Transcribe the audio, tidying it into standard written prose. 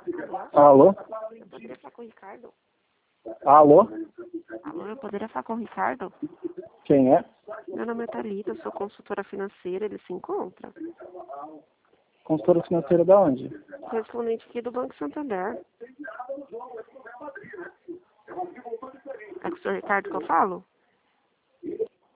Alô? Eu poderia falar com o Ricardo? Alô? Alô, eu poderia falar com o Ricardo? Quem é? Meu nome é Thalita, eu sou consultora financeira, ele se encontra. Consultora financeira da onde? Correspondente aqui do Banco Santander. É com o senhor Ricardo que eu falo?